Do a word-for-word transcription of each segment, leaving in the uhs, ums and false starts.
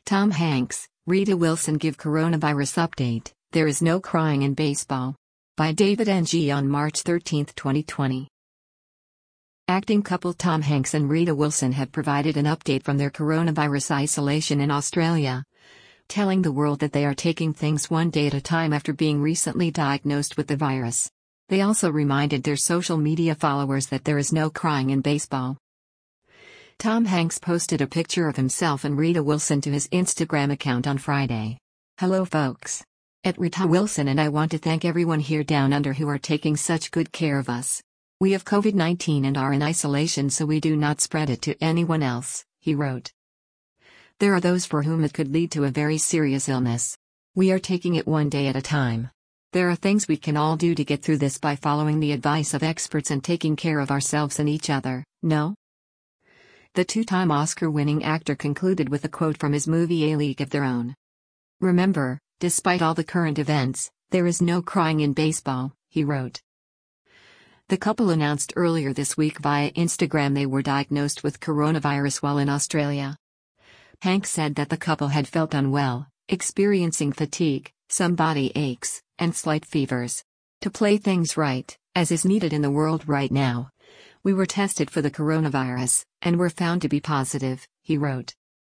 Tom Hanks, Rita Wilson give coronavirus update, there is no crying in baseball. By David N G on March thirteenth, twenty twenty. Acting couple Tom Hanks and Rita Wilson have provided an update from their coronavirus isolation in Australia, telling the world that they are taking things one day at a time after being recently diagnosed with the virus. They also reminded their social media followers that there is no crying in baseball. Tom Hanks posted a picture of himself and Rita Wilson to his Instagram account on Friday. "Hello folks. At Rita Wilson and I want to thank everyone here down under who are taking such good care of us. We have COVID nineteen and are in isolation so we do not spread it to anyone else," he wrote. "There are those for whom it could lead to a very serious illness. We are taking it one day at a time. There are things we can all do to get through this by following the advice of experts and taking care of ourselves and each other, no?" The two-time Oscar-winning actor concluded with a quote from his movie A League of Their Own. "Remember, despite all the current events, there is no crying in baseball," he wrote. The couple announced earlier this week via Instagram they were diagnosed with coronavirus while in Australia. Hanks said that the couple had felt unwell, experiencing fatigue, some body aches, and slight fevers. "To play things right, as is needed in the world right now, we were tested for the coronavirus, and were found to be positive," he wrote.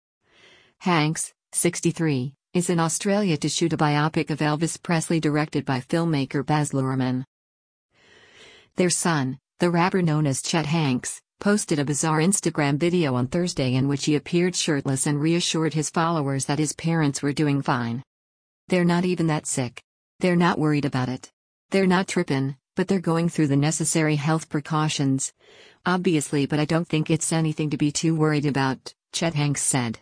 Hanks, sixty-three, is in Australia to shoot a biopic of Elvis Presley directed by filmmaker Baz Luhrmann. Their son, the rapper known as Chet Hanks, posted a bizarre Instagram video on Thursday in which he appeared shirtless and reassured his followers that his parents were doing fine. "They're not even that sick. They're not worried about it. They're not trippin', but they're going through the necessary health precautions. Obviously, but I don't think it's anything to be too worried about," Chet Hanks said.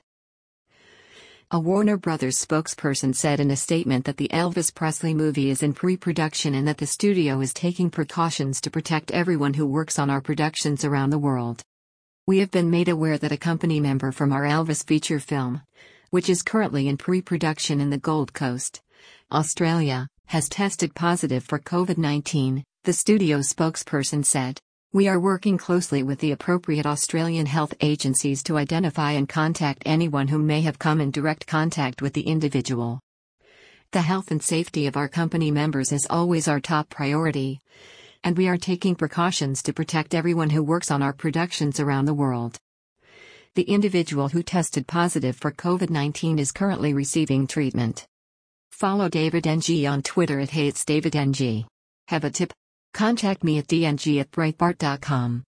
A Warner Brothers spokesperson said in a statement that the Elvis Presley movie is in pre-production and that the studio is taking precautions to protect everyone who works on our productions around the world. "We have been made aware that a company member from our Elvis feature film, which is currently in pre-production in the Gold Coast, Australia, has tested positive for COVID nineteen, the studio spokesperson said. "We are working closely with the appropriate Australian health agencies to identify and contact anyone who may have come in direct contact with the individual. The health and safety of our company members is always our top priority, and we are taking precautions to protect everyone who works on our productions around the world." The individual who tested positive for COVID nineteen is currently receiving treatment. Follow David N G on Twitter at Hey It's David N G. Have a tip? Contact me at d n g at breitbart dot com.